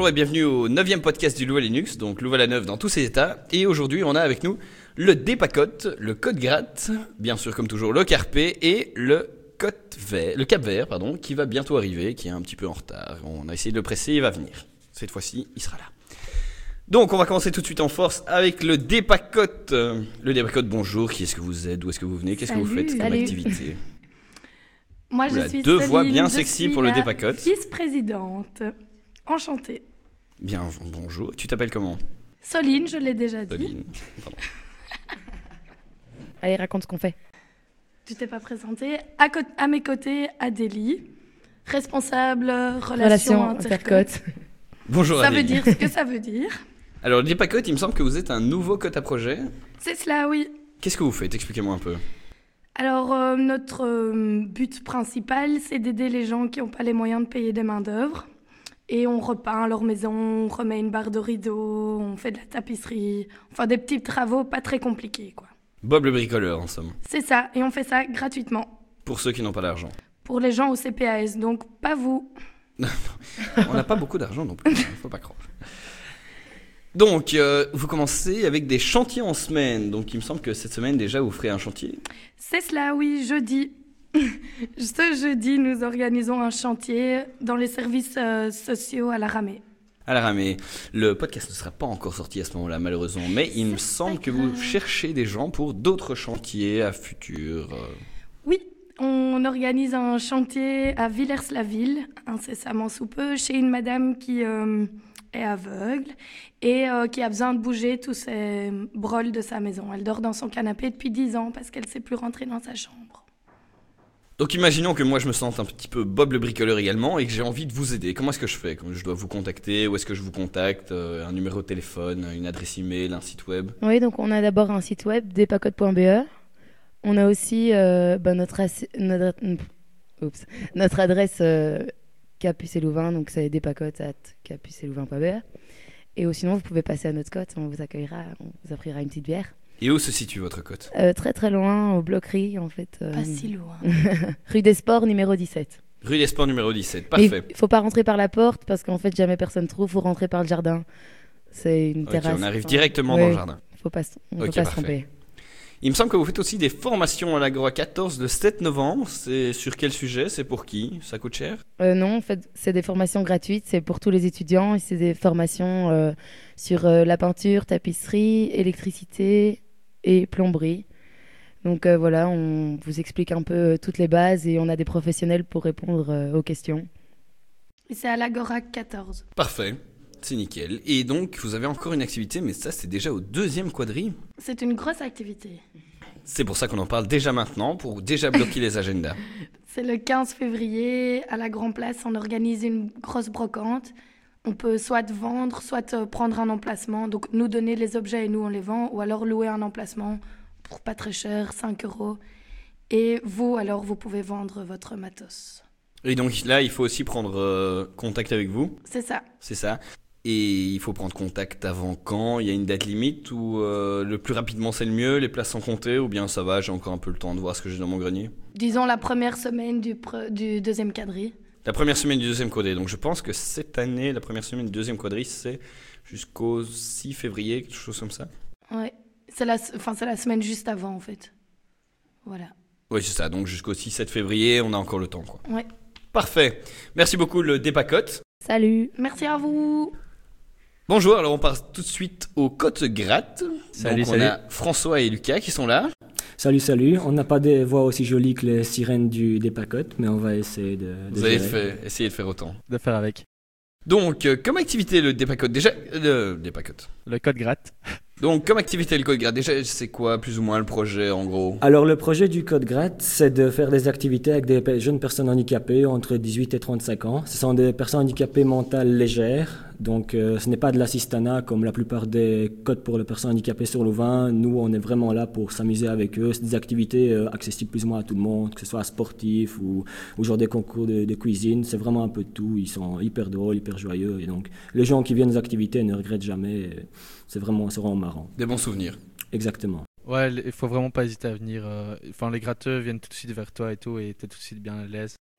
Bonjour et bienvenue au 9e podcast du Louvain Linux, donc Louvain-la-Neuve dans tous ses états. Et aujourd'hui, on a avec nous le Dépacote, le Code Gratte, bien sûr comme toujours le Carpé et le Cap Vert, qui va bientôt arriver, qui est un petit peu en retard. On a essayé de le presser, il va venir. Cette fois-ci, il sera là. Donc, on va commencer tout de suite en force avec le Dépacote. Le Dépacote, bonjour, qui est-ce que vous êtes, d'où est-ce que vous venez, qu'est-ce que vous faites comme activité? Moi, je suis deux Soline, voix bien sexy pour le Dépacote. Vice-présidente. Enchantée. Bien, bonjour. Tu t'appelles comment? Soline, je l'ai déjà dit. Soline. Pardon. Allez, raconte ce qu'on fait. Tu t'es pas présentée. À mes côtés, Adélie, responsable relations intercotes. Bonjour Ça Adélie. veut dire ce que ça veut dire. Alors, le Dépacote, il me semble que vous êtes un nouveau cote à projet. C'est cela, oui. Qu'est-ce que vous faites? Expliquez-moi un peu. Alors, notre but principal, c'est d'aider les gens qui n'ont pas les moyens de payer des main-d'œuvre. Et on repeint leur maison, on remet une barre de rideau, on fait de la tapisserie, enfin des petits travaux pas très compliqués, quoi. Bob le bricoleur, en somme. C'est ça, et on fait ça gratuitement. Pour ceux qui n'ont pas d'argent. Pour les gens au CPAS, donc pas vous. On n'a pas beaucoup d'argent non plus, faut pas croire. Donc, vous commencez avec des chantiers en semaine. Donc, il me semble que cette semaine, déjà, vous ferez un chantier. C'est cela, oui, jeudi. Ce jeudi, nous organisons un chantier dans les services sociaux à la Ramée. À la Ramée. Le podcast ne sera pas encore sorti à ce moment-là, malheureusement. Mais il me semble que vous cherchez des gens pour d'autres chantiers à futur. Oui, on organise un chantier à Villers-la-Ville, incessamment sous peu, chez une madame qui est aveugle et qui a besoin de bouger tous ses brols de sa maison. Elle dort dans son canapé depuis 10 ans parce qu'elle ne sait plus rentrer dans sa chambre. Donc imaginons que moi je me sente un petit peu Bob le bricoleur également et que j'ai envie de vous aider. Comment est-ce que je fais? Je dois vous contacter? Où est-ce que je vous contacte? Un numéro de téléphone, une adresse email, un site web? Oui, donc on a d'abord un site web, depacote.be. On a aussi notre adresse Capuce et Louvain, donc c'est depacote@capuceetlouvain.be. Et sinon, vous pouvez passer à notre cote, on vous accueillera, on vous offrira une petite bière. Et où se situe votre cote? Très très loin, au Bloquerie en fait. Pas si loin. Rue des Sports, numéro 17. Rue des Sports, numéro 17, parfait. Il faut pas rentrer par la porte parce qu'en fait, jamais personne trouve, faut rentrer par le jardin. C'est une terrasse. On arrive directement dans le jardin. On peut pas se tromper. Il me semble que vous faites aussi des formations à l'Agora 14 le 7 novembre. C'est sur quel sujet? C'est pour qui? Ça coûte cher? Non, en fait, c'est des formations gratuites. C'est pour tous les étudiants. Et c'est des formations sur la peinture, tapisserie, électricité et plomberie. Donc voilà, on vous explique un peu toutes les bases et on a des professionnels pour répondre aux questions. Et c'est à l'Agora 14. Parfait. C'est nickel. Et donc, vous avez encore une activité, mais ça, c'est déjà au 2e quadri. C'est une grosse activité. C'est pour ça qu'on en parle déjà maintenant, pour déjà bloquer les agendas. C'est le 15 février, à la Grand Place, on organise une grosse brocante. On peut soit vendre, soit prendre un emplacement. Donc, nous donner les objets et nous, on les vend. Ou alors louer un emplacement pour pas très cher, 5 €. Et vous, alors, vous pouvez vendre votre matos. Et donc là, il faut aussi prendre contact avec vous. C'est ça. C'est ça. Et il faut prendre contact avant quand? Il y a une date limite ou le plus rapidement c'est le mieux, les places sont comptées, ou bien ça va, j'ai encore un peu le temps de voir ce que j'ai dans mon grenier? Disons la première semaine du 2e quadri. La première semaine du 2e quadri. Donc je pense que cette année, la première semaine du 2e quadri, c'est jusqu'au 6 février, quelque chose comme ça. Ouais. C'est la semaine juste avant, en fait. Voilà. Oui, c'est ça. Donc jusqu'au 6-7 février, on a encore le temps, quoi. Ouais. Parfait. Merci beaucoup, le Dépacote. Salut. Merci à vous. Bonjour, alors on passe tout de suite au Cote Gratte. Salut, donc on a François et Lucas qui sont là. Salut. On n'a pas des voix aussi jolies que les sirènes du Dépacote, mais on va essayer de Vous avez gérer. essayé de faire autant. De faire avec. Donc, comme activité, le Dépacote, déjà... Le Dépacote. Le code gratte. Donc, comme activité, le Code Gratte, déjà, c'est quoi plus ou moins le projet, en gros? Alors, le projet du Code Gratte, c'est de faire des activités avec des jeunes personnes handicapées entre 18 et 35 ans. Ce sont des personnes handicapées mentales légères. Donc, ce n'est pas de l'assistanat comme la plupart des codes pour les personnes handicapées sur Louvain. Nous, on est vraiment là pour s'amuser avec eux. C'est des activités accessibles plus ou moins à tout le monde, que ce soit sportif ou genre des concours de cuisine. C'est vraiment un peu de tout. Ils sont hyper drôles, hyper joyeux. Et donc, les gens qui viennent aux activités ne regrettent jamais. C'est vraiment marrant. Des bons souvenirs. Exactement. Ouais, il faut vraiment pas hésiter à venir. Enfin, les gratteux viennent tout de suite vers toi et tout, et t'es tout de suite bien à l'aise.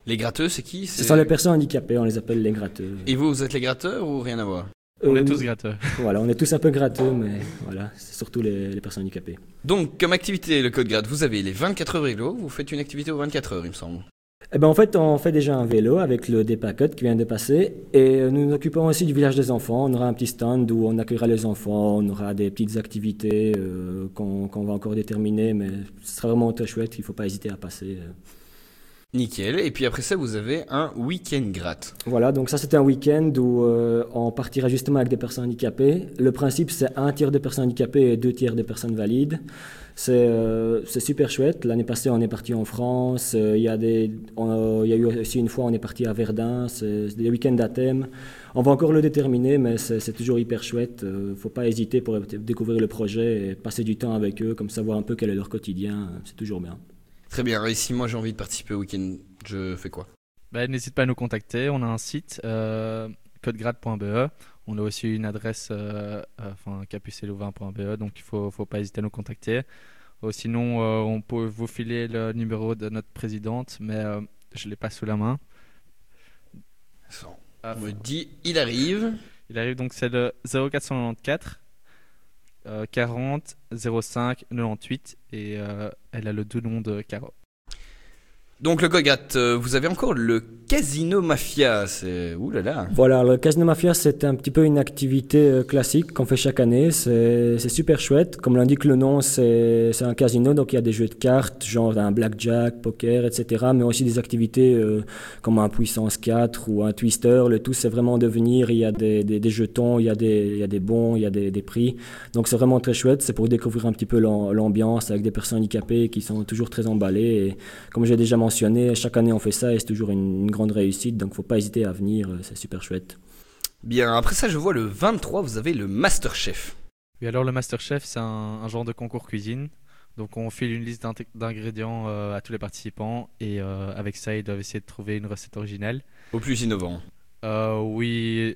Les gratteux, c'est qui? Ce sont les personnes handicapées, on les appelle les gratteux. Et vous êtes les gratteurs ou rien à voir? On est tous gratteux. Voilà, on est tous un peu gratteux, mais voilà, c'est surtout les personnes handicapées. Donc, comme activité, le Code Gratte, vous avez les 24 heures vélo, vous faites une activité aux 24 heures, il me semble. Eh ben, en fait, on fait déjà un vélo avec le Dépacot qui vient de passer. Et nous nous occupons aussi du village des enfants. On aura un petit stand où on accueillera les enfants. On aura des petites activités qu'on va encore déterminer. Mais ce sera vraiment très chouette. Il ne faut pas hésiter à passer. Nickel. Et puis après ça, vous avez un week-end gratte. Voilà, donc ça c'était un week-end où on partira justement avec des personnes handicapées. Le principe c'est un tiers des personnes handicapées et 2 tiers des personnes valides. C'est super chouette. L'année passée on est parti en France. Il y a eu aussi une fois on est parti à Verdun. C'est des week-ends à thème. On va encore le déterminer, mais c'est toujours hyper chouette. Faut pas hésiter pour découvrir le projet et passer du temps avec eux, comme savoir un peu quel est leur quotidien. C'est toujours bien. Très bien. Et si moi j'ai envie de participer au week-end, je fais quoi? N'hésite pas à nous contacter. On a un site, codegrad.be. On a aussi une adresse, capucelouvain.be. Donc il faut pas hésiter à nous contacter. Sinon, on peut vous filer le numéro de notre présidente, mais je l'ai pas sous la main. On me dit, il arrive. Il arrive donc, c'est le 0494 40 05 98 et elle a le doux nom de Caro. Donc le Code Gratte, vous avez encore le Casino Mafia, c'est... Ouh là là. Voilà, le Casino Mafia, c'est un petit peu une activité classique qu'on fait chaque année. C'est super chouette. Comme l'indique le nom, c'est un casino, donc il y a des jeux de cartes, genre un blackjack, poker, etc. Mais aussi des activités comme un puissance 4 ou un twister. Le tout, c'est vraiment de venir. Il y a des jetons, il y a des bons, il y a des prix. Donc c'est vraiment très chouette. C'est pour découvrir un petit peu l'ambiance avec des personnes handicapées qui sont toujours très emballées. Et comme j'ai déjà mentionné, chaque année on fait ça et c'est toujours une grande réussite, donc faut pas hésiter à venir, c'est super chouette. Bien, après ça je vois le 23, vous avez le Masterchef. Oui, alors le Masterchef, c'est un genre de concours cuisine. Donc on file une liste d'ingrédients à tous les participants et avec ça ils doivent essayer de trouver une recette originale. Au plus innovant. Oui,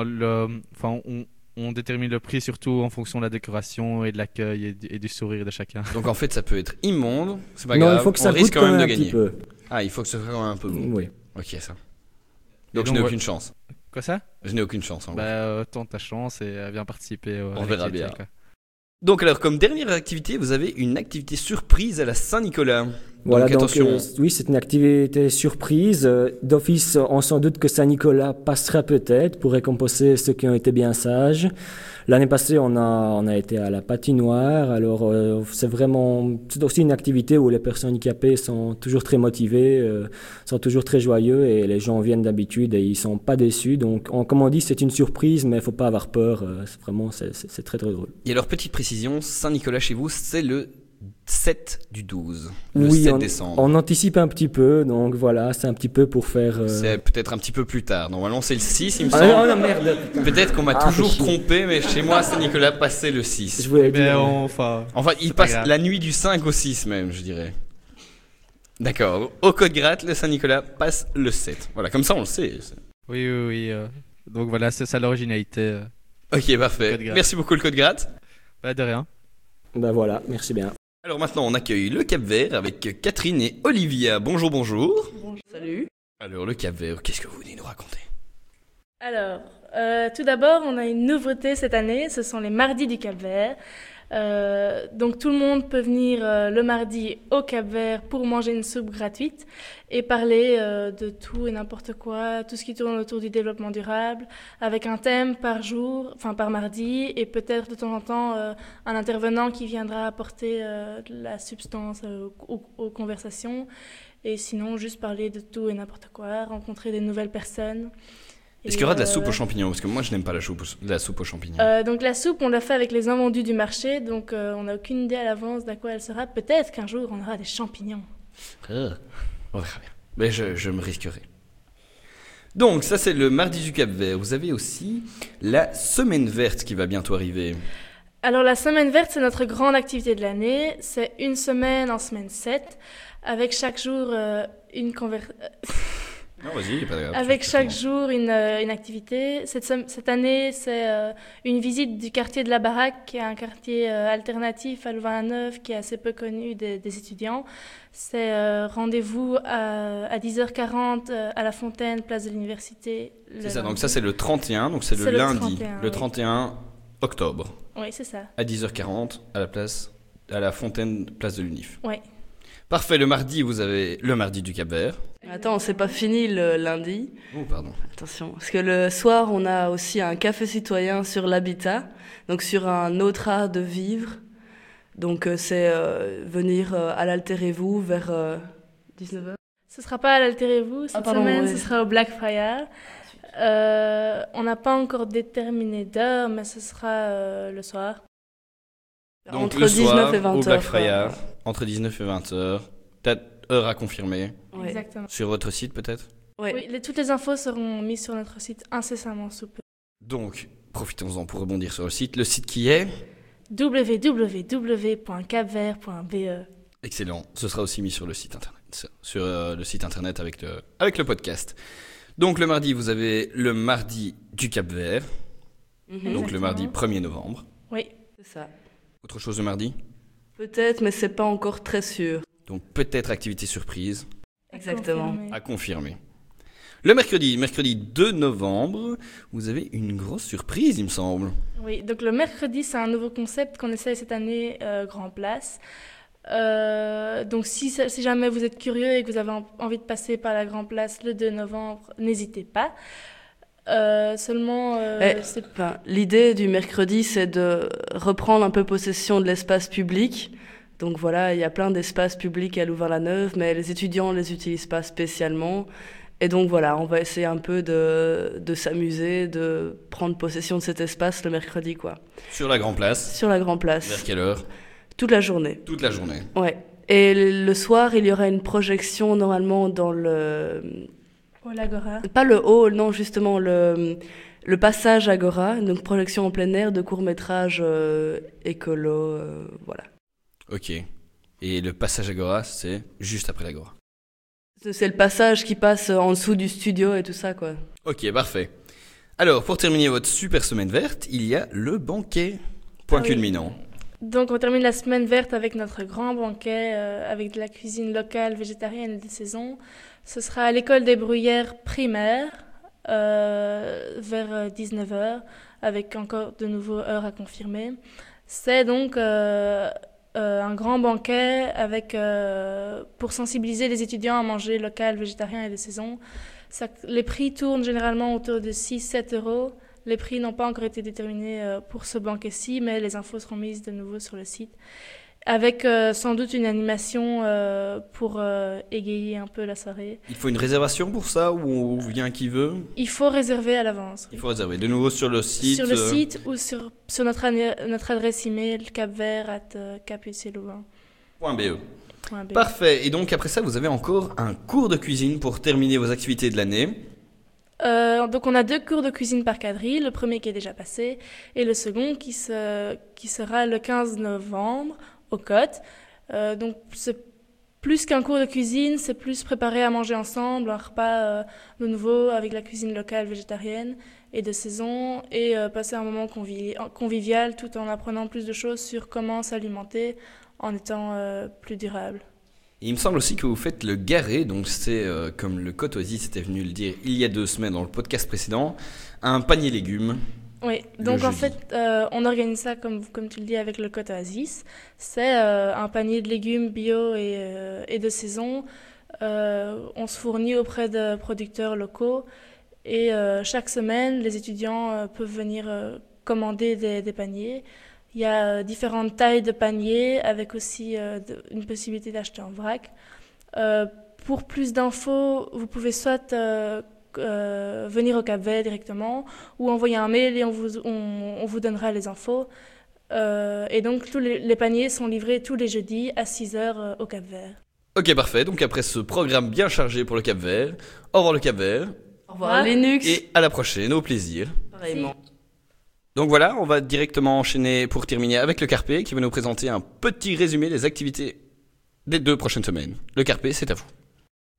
on détermine le prix surtout en fonction de la décoration et de l'accueil et du sourire de chacun. Donc en fait ça peut être immonde, c'est pas non, grave, il faut que ça on risque goûte quand même de un gagner. petit peu. Ah, il faut que ce soit quand même un peu bon. Oui. Ok, ça. Donc Donc je n'ai aucune chance. Quoi ça? Je n'ai aucune chance en gros. Tente ta chance et viens participer. On à verra l'activité, bien. quoi. Donc alors comme dernière activité, vous avez une activité surprise à la Saint-Nicolas. Voilà, donc attention. oui, c'est une activité surprise. D'office, on s'en doute que Saint-Nicolas passera peut-être pour récompenser ceux qui ont été bien sages. L'année passée, on a été à la patinoire. Alors, c'est aussi une activité où les personnes handicapées sont toujours très motivées, sont toujours très joyeux et les gens viennent d'habitude et ils sont pas déçus. Donc, comme on dit, c'est une surprise, mais il faut pas avoir peur. C'est très très drôle. Et alors petite précision, Saint-Nicolas chez vous, c'est le 7 du 12. Le Oui, 7 décembre. on anticipe un petit peu, donc voilà, c'est un petit peu pour faire... C'est peut-être un petit peu plus tard. Normalement c'est le 6, il me Ah semble. non, merde. Peut-être qu'on m'a Ah, toujours fais chier. trompé, mais chez moi Saint-Nicolas passait le 6. Je voulais Mais dire... enfin, Enfin, il c'est pas passe grave. la nuit du 5 au 6 même, je dirais. D'accord. Au Code Gratte, le Saint-Nicolas passe le 7. Voilà, comme ça on le sait. oui. Donc voilà, c'est ça l'originalité. Ok, parfait. Code Gratte. Merci beaucoup le Code Gratte. De rien. Ben voilà, merci bien. Alors maintenant, on accueille le Cap-Vert avec Catherine et Olivia. Bonjour, bonjour. Salut. Alors, le Cap-Vert, qu'est-ce que vous venez nous raconter? Alors, tout d'abord, on a une nouveauté cette année, ce sont les mardis du Cap-Vert. Donc tout le monde peut venir le mardi au Cap-Vert pour manger une soupe gratuite et parler de tout et n'importe quoi, tout ce qui tourne autour du développement durable, avec un thème par jour, enfin par mardi, et peut-être de temps en temps un intervenant qui viendra apporter de la substance aux conversations, et sinon juste parler de tout et n'importe quoi, rencontrer des nouvelles personnes. Est-ce qu'il y aura de la soupe aux champignons? Parce que moi, je n'aime pas la soupe aux champignons. Donc la soupe, on l'a fait avec les invendus du marché, donc on n'a aucune idée à l'avance d'à quoi elle sera. Peut-être qu'un jour, on aura des champignons. On verra bien. Mais je me risquerai. Donc, ça, c'est le mardi du Cap-Vert. Vous avez aussi la semaine verte qui va bientôt arriver. Alors la semaine verte, c'est notre grande activité de l'année. C'est une semaine en semaine 7, avec chaque jour une conversation... Non, vas-y, pas grave. Avec chaque jour une activité. Cette année, c'est une visite du quartier de la Baraque, qui est un quartier alternatif à Louvain-la-Neuve, qui est assez peu connu des étudiants. C'est rendez-vous à 10h40 à la Fontaine, place de l'Université. C'est ça, donc ça c'est le 31, donc c'est le lundi, 31, le oui. 31 octobre, Oui, c'est ça. à 10h40 à la Fontaine, place de l'Unif. Oui. Parfait, le mardi, vous avez le mardi du Cap-Vert. Attends, c'est pas fini le lundi. Oh, pardon. Attention, parce que le soir, on a aussi un café citoyen sur l'habitat, donc sur un autre art de vivre. Donc c'est venir à l'Alterez-vous vers 19h. Ce sera pas à l'Alterez-vous cette semaine, ce sera au Blackfriars. On n'a pas encore déterminé d'heure, mais ce sera le soir. Donc Entre le 19 soir, et 20 au heures, Blackfriars, quoi. entre 19 et 20h, peut-être heure à confirmer, Ouais. Exactement. sur votre site peut-être. Ouais. Oui, toutes les infos seront mises sur notre site incessamment sous peu. Donc, profitons-en pour rebondir sur le site qui est... www.capvert.be. Excellent, ce sera aussi mis sur le site internet, le site internet avec le podcast. Donc le mardi, vous avez le mardi du Cap-Vert, donc le Exactement. mardi 1er novembre. Oui. C'est ça. Autre chose le mardi? Peut-être, mais c'est pas encore très sûr. Donc peut-être activité surprise Exactement. Confirmé. à confirmer. Le mercredi 2 novembre, vous avez une grosse surprise, il me semble. Oui, donc le mercredi, c'est un nouveau concept qu'on essaye cette année, Grand Place. Donc si jamais vous êtes curieux et que vous avez envie de passer par la Grand Place le 2 novembre, n'hésitez pas. L'idée du mercredi, c'est de reprendre un peu possession de l'espace public. Donc voilà, il y a plein d'espaces publics à Louvain-la-Neuve, mais les étudiants ne les utilisent pas spécialement. Et donc voilà, on va essayer un peu de s'amuser, de prendre possession de cet espace le mercredi, quoi. Sur la Grand Place. Sur la Grand Place. Vers quelle heure? Toute la journée. Toute la journée. Ouais. Et le soir, il y aura une projection normalement dans le... Au l'Agora. Pas le hall, non, justement, le passage Agora, donc projection en plein air de courts-métrages écolo, voilà. Ok. Et le passage Agora, c'est juste après l'Agora. C'est le passage qui passe en dessous du studio et tout ça, quoi. Ok, parfait. Alors, pour terminer votre super semaine verte, il y a le banquet. Point Ah oui. culminant. Donc on termine la semaine verte avec notre grand banquet, avec de la cuisine locale, végétarienne et de saison. Ce sera à l'école des Bruyères primaire, vers 19h, avec encore de nouveau heures à confirmer. C'est donc un grand banquet avec, pour sensibiliser les étudiants à manger local, végétarien et de saison. Les prix tournent généralement autour de 6-7 euros. Les prix n'ont pas encore été déterminés pour ce banquet-ci, mais les infos seront mises de nouveau sur le site. Avec sans doute une animation pour égayer un peu la soirée. Il faut une réservation pour ça ou vient qui veut? Il faut réserver à l'avance. Il faut réserver. De nouveau sur le site. Sur le site ou sur notre adresse email capvert@capucielouvain.be. Parfait. Et donc après ça, vous avez encore un cours de cuisine pour terminer vos activités de l'année. Donc on a 2 cours de cuisine par quadrille, le premier qui est déjà passé et le second qui sera le 15 novembre au Côte. Donc c'est plus qu'un cours de cuisine, c'est plus préparer à manger ensemble, un repas de nouveau avec la cuisine locale végétarienne et de saison et passer un moment convivial tout en apprenant plus de choses sur comment s'alimenter en étant plus durable. Et il me semble aussi que vous faites le garé, donc c'est comme le Cotoisis était venu le dire il y a 2 semaines dans le podcast précédent, un panier légumes. Oui, donc en jeudi. fait, on organise ça comme tu le dis avec le Cotoisis. C'est un panier de légumes bio et de saison. On se fournit auprès de producteurs locaux et chaque semaine, les étudiants peuvent venir commander des paniers. Il y a différentes tailles de paniers avec aussi une possibilité d'acheter en vrac. Pour plus d'infos, vous pouvez soit venir au Cap-Vert directement ou envoyer un mail et on vous donnera les infos. Et donc tous les paniers sont livrés tous les jeudis à 6h au Cap-Vert. Ok, parfait. Donc après ce programme bien chargé pour le Cap-Vert, au revoir le Cap-Vert Au revoir Linux. et à la prochaine, au plaisir. Pareillement. Donc voilà, on va directement enchaîner pour terminer avec le Carpé qui va nous présenter un petit résumé des activités des 2 prochaines semaines. Le Carpé, c'est à vous.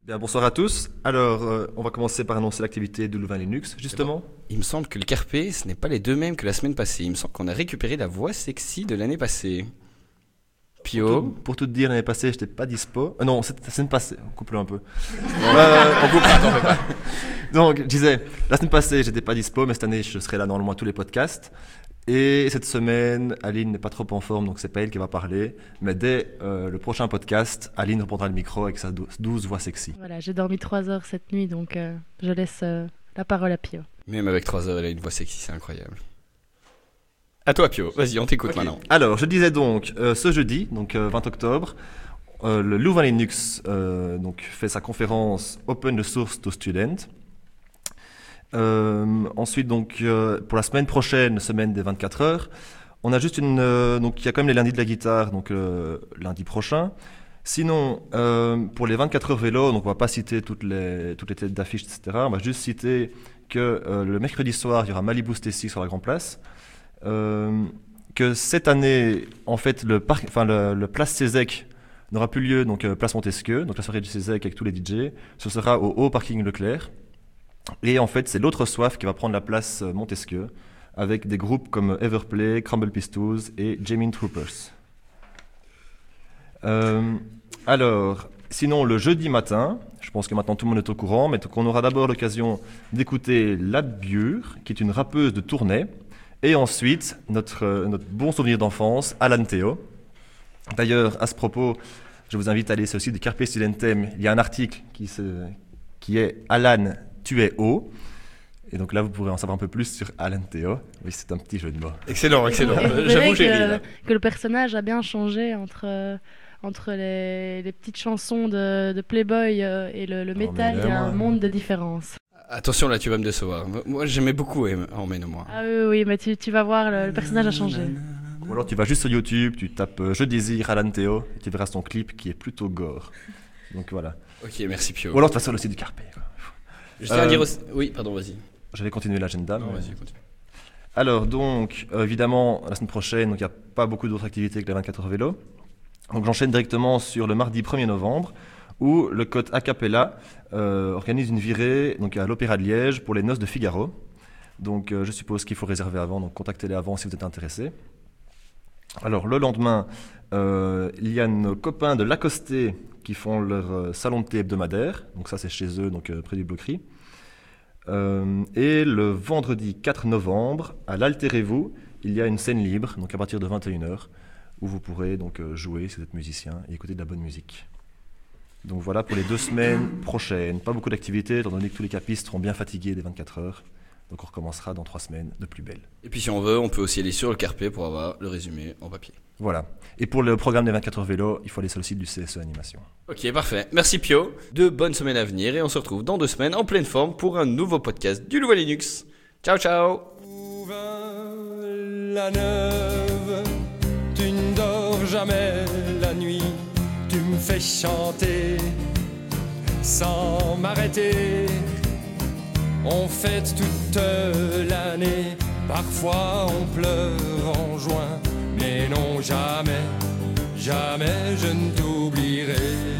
Bien, bonsoir à tous. Alors, on va commencer par annoncer l'activité de Louvain Linux, justement. Il me semble que le Carpe, ce n'est pas les deux mêmes que la semaine passée. Il me semble qu'on a récupéré la voix sexy de l'année passée. Pio. Pour tout te dire, l'année passée, j'étais pas dispo. Non, c'est la semaine passée. On coupe-le un peu. On coupe pas, t'en fais pas. Donc, je disais, la semaine passée, j'étais pas dispo, mais cette année, je serai là normalement à tous les podcasts. Et cette semaine, Aline n'est pas trop en forme, donc c'est pas elle qui va parler. Mais dès le prochain podcast, Aline reprendra le micro avec sa douce voix sexy. Voilà, j'ai dormi 3 heures cette nuit, donc je laisse la parole à Pio. Même avec 3 heures, elle a une voix sexy, c'est incroyable. À toi, Pio. Vas-y, on t'écoute maintenant. Alors, je disais donc, ce jeudi, donc 20 octobre, le Louvain Linux donc, fait sa conférence Open the Source to Students. Ensuite, donc, pour la semaine prochaine, semaine des 24 heures, on a juste donc, il y a quand même les lundis de la guitare, donc lundi prochain. Sinon, pour les 24 heures vélo, donc on va pas citer toutes les têtes d'affiche, etc. On va juste citer que le mercredi soir, il y aura Malibu Stacy sur la Grand Place. Que cette année, en fait, le Place Cézec n'aura plus lieu, donc Place Montesquieu, donc la soirée du Cézec avec tous les DJ, ce sera au haut parking Leclerc. Et en fait, c'est l'autre soif qui va prendre la place Montesquieu, avec des groupes comme Everplay, Crumble Pistols et Jamming Troopers. Alors, sinon, le jeudi matin, je pense que maintenant tout le monde est au courant, mais qu'on aura d'abord l'occasion d'écouter Ladbure, qui est une rappeuse de Tournai. Et ensuite, notre bon souvenir d'enfance, Alan Théo. D'ailleurs, à ce propos, je vous invite à aller sur le site de Carpe Studentem. Il y a un article qui est Alan, tu es haut. Et donc là, vous pourrez en savoir un peu plus sur Alan Théo. Oui, c'est un petit jeu de mots. Excellent. Vous J'avoue, verrez j'ai ri, là. que le personnage a bien changé entre les petites chansons de Playboy et le métal. Il y a un monde de différence. Attention, là, tu vas me décevoir. Moi, j'aimais beaucoup Emmène-moi. Ah oui, mais tu vas voir, le personnage a changé. Ou alors tu vas juste sur YouTube, tu tapes Je désire Alan Théo et tu verras son clip qui est plutôt gore. Donc voilà. Ok, merci Pio. Ou alors tu vas sur le site du Carpe. Je tiens à dire aussi... Oui, pardon, vas-y. J'allais continuer l'agenda. Non, vas-y, continue. Alors donc, évidemment, la semaine prochaine, il n'y a pas beaucoup d'autres activités que les 24 heures vélo. Donc j'enchaîne directement sur le mardi 1er novembre, où le Code A Cappella organise une virée donc, à l'Opéra de Liège pour les noces de Figaro. Donc je suppose qu'il faut réserver avant, donc contactez-les avant si vous êtes intéressés. Alors le lendemain, il y a nos copains de L'Accosté qui font leur salon de thé hebdomadaire. Donc ça c'est chez eux, donc près du Bloquerie. Et le vendredi 4 novembre, à l'Alterez-vous, il y a une scène libre, donc à partir de 21h, où vous pourrez donc jouer si vous êtes musicien et écouter de la bonne musique. Donc voilà pour les 2 semaines prochaines. Pas beaucoup d'activités, étant donné que tous les capistes seront bien fatigués des 24 heures. Donc on recommencera dans 3 semaines de plus belle. Et puis si on veut, on peut aussi aller sur le Carpe pour avoir le résumé en papier. Voilà. Et pour le programme des 24 heures vélo, il faut aller sur le site du CSE Animation. Ok, parfait. Merci Pio. De bonnes semaines à venir et on se retrouve dans 2 semaines en pleine forme pour un nouveau podcast du Louvain Linux. Ciao, ciao. La neuve, tu ne dors jamais la nuit, tu me fais chanter sans m'arrêter. On fête toute l'année, parfois on pleure en juin, mais non jamais, jamais je ne t'oublierai.